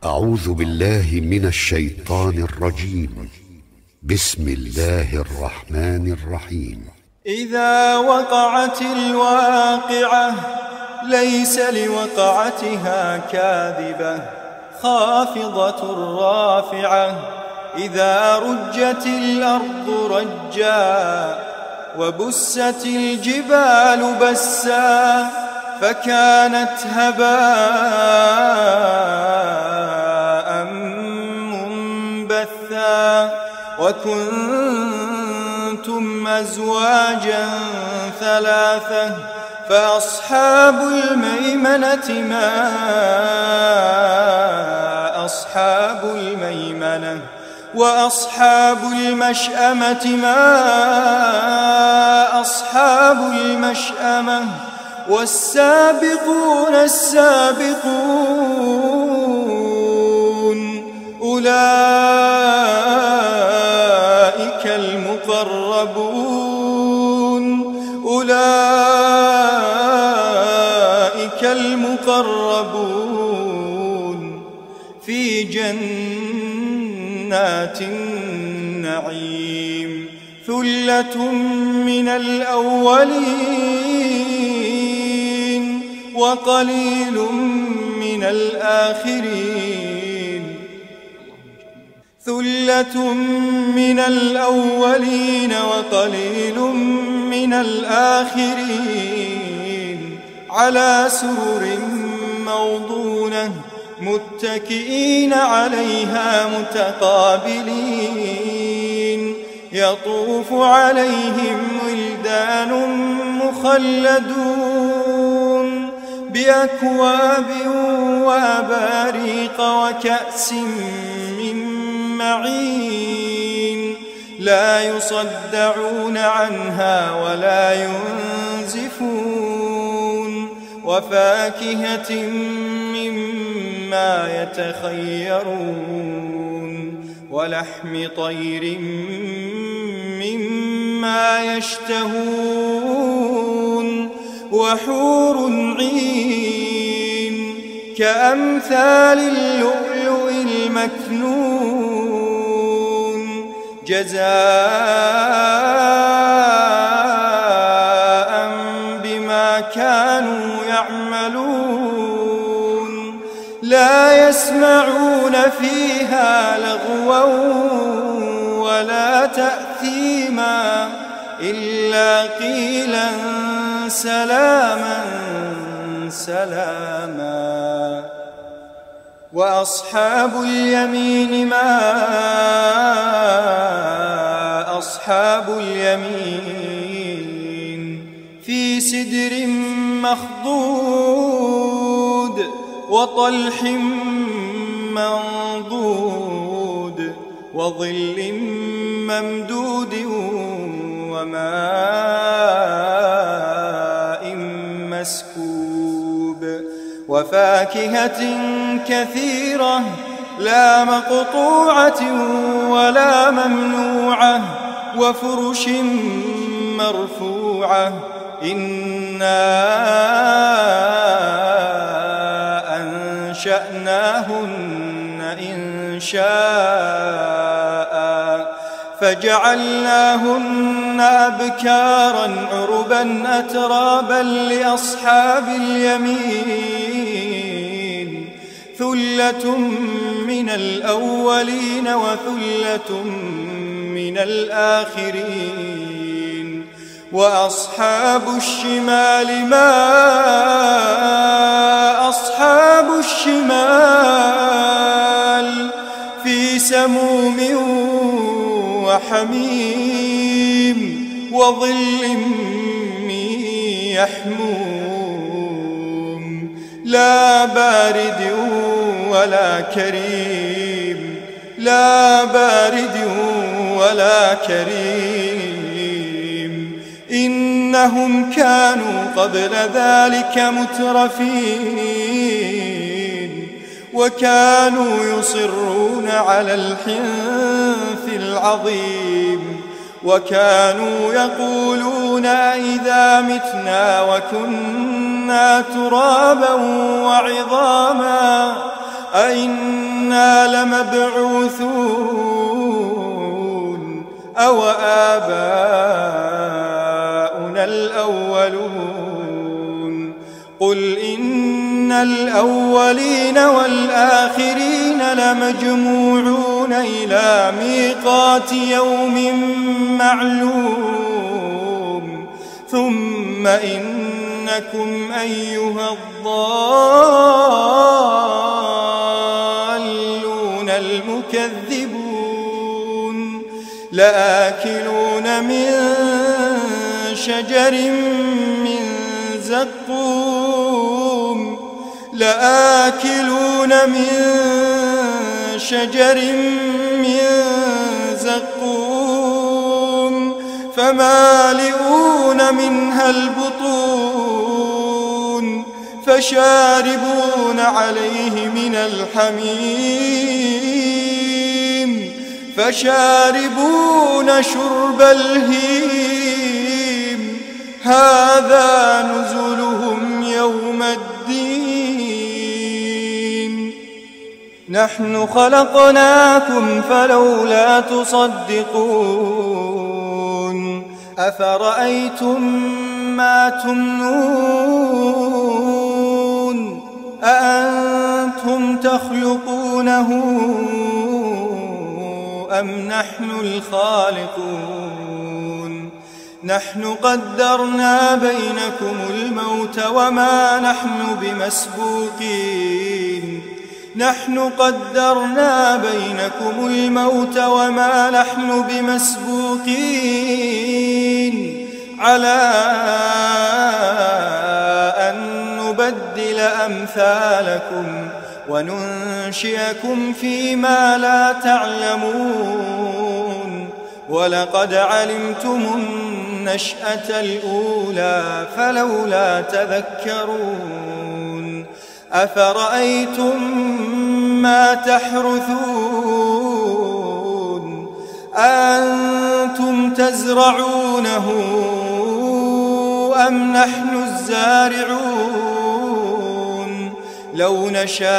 أعوذ بالله من الشيطان الرجيم. بسم الله الرحمن الرحيم. إذا وقعت الواقعة ليس لوقعتها كاذبة خافضة رافعة. إذا رجت الأرض رجا وبست الجبال بسا فكانت هباء منبثا. وكنتم أزواجا ثلاثة فأصحاب الميمنة ما أصحاب الميمنة وأصحاب المشأمة ما أصحاب المشأمة. والسابقون السابقون أولئك المقربون في جنات النعيم. ثلة من الأولين وقليل من الآخرين. ثلة من الأولين وقليل من الآخرين. على سرر موضونة متكئين عليها متقابلين. يطوف عليهم ولدان مخلدون بأكواب وأباريق وكأس من معين. لا يصدعون عنها ولا ينزفون. وفاكهة مما يتخيرون ولحم طير مما يشتهون. وحور عين كأمثال اللؤلؤ المكنون جزاء بما كانوا يعملون. لا يسمعون فيها لغوا ولا تأثيما إلا قيلا سلاما سلاما. وأصحاب اليمين ما أصحاب اليمين. في سدر مخضود وطلح منضود وظل ممدود وماء مسكوب. وفاكهة كثيرة لا مقطوعة ولا ممنوعة. وفرش مرفوعة. إنا أنشأناهن إنشاء فجعلناهن أبكارا عربا أترابا لأصحاب اليمين. ثلة من الأولين وثلة من الآخرين. وأصحاب الشمال ما أصحاب الشمال. في سموم وحميم وظل من يحموم. لا بارد ولا كريم. لا بارد ولا كريم. إنهم كانوا قبل ذلك مترفين وكانوا يصرون على الحنث العظيم. وكانوا يقولون أئذا متنا وكنا ترابا وعظاما أئنا لمبعوثون أو آباؤنا الأولون قل إن الأولين والآخرين لمجموعون إلى ميقات يوم معلوم ثم إنكم أيها الضالون المكذبون لآكلون من شجر من زقوم فمالئون منها البطون فشاربون عليه من الحميم فشاربون شرب الهيم هذا نزلهم يوم الدين نحن خلقناكم فلولا تصدقون أفرأيتم ما تمنون أأنتم تخلقونه أم نحن الخالقون نحن قدرنا بينكم الموت وما نحن بمسبوقين على أن نبدل أمثالكم وننشئكم فيما لا تعلمون ولقد علمتم النشأة الأولى فلولا تذكرون أفرأيتم ما تحرثون أأنتم تزرعونه أم نحن الزارعون لو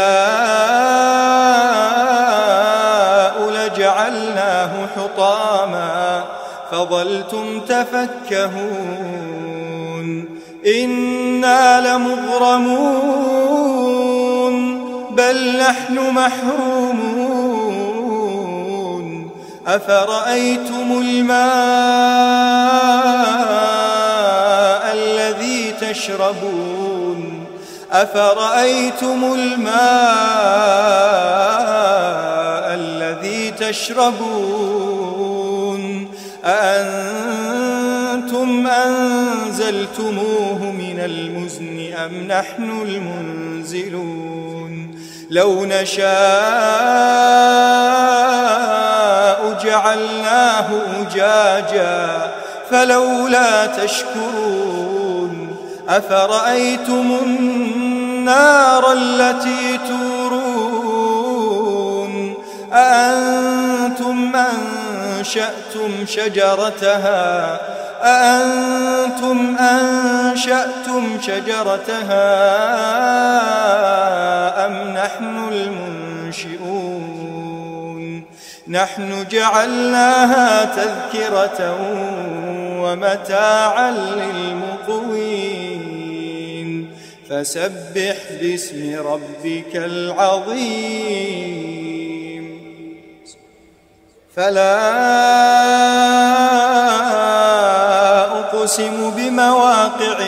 نشاء لجعلناه حطاما فظلتم تفكهون إنا لمغرمون بل نحن محرومون أفرأيتم الماء الذي تشربون أأنتم أنزلتموه من المزن أم نحن المنزلون لو نشاء جعلناه أجاجا فلولا تشكرون أفرأيتم النار التي تورون أأنتم أنشأتم شجرتها أم نحن المنشئون نحن جعلناها تذكرة ومتاعا للمقوين فسبح باسم ربك العظيم فلا أقسم بمواقع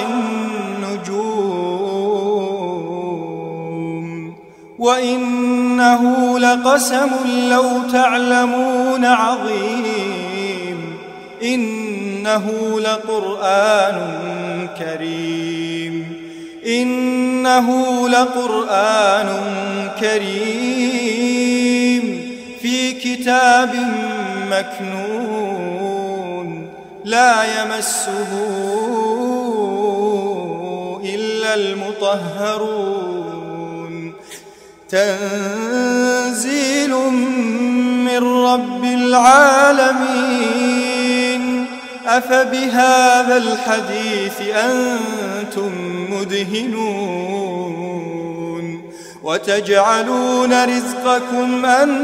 النجوم وإنه لقسم لو تعلمون عظيم إنه لقرآن كريم في كتاب مكنون لا يمسه إلا المطهرون تنزيل من رب العالمين أفبهذا الحديث أنتم مدهنون وتجعلون رزقكم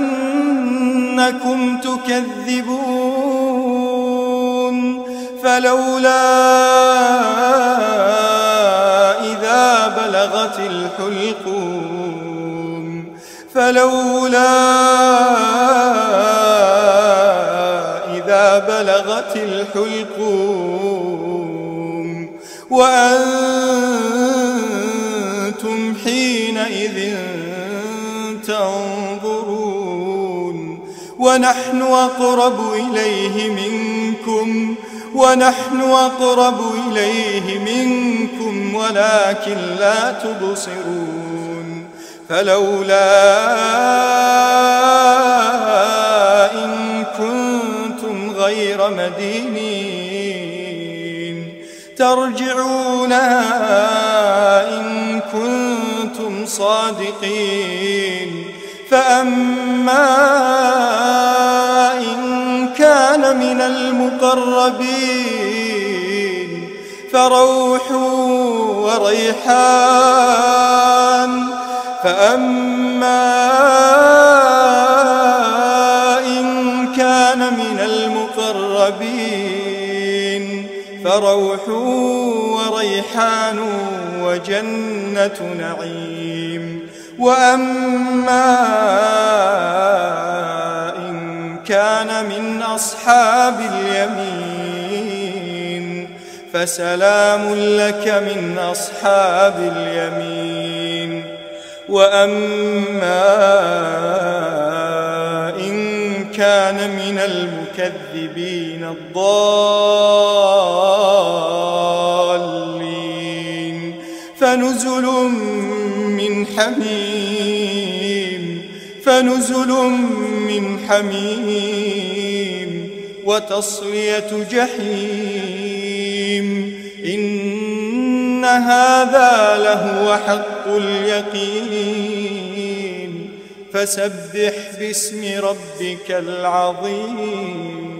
أنكم تكذبون فلولا إذا بلغت الحلقوم وأنتم حينئذ تنظرون ونحن أقرب إليه منكم ولكن لا تبصرون فلولا إن كنتم غير مدينين ترجعونها إن كنتم صادقين فأما إن كان من المقربين فروح وريحان وجنة نعيم وأما إن كان من أصحاب اليمين فسلام لك من أصحاب اليمين وأما إن كان من المكذبين الضالين فنزل من حميم وتصلية جحيم إن هذا لهو حق اليقين فسبح باسم ربك العظيم.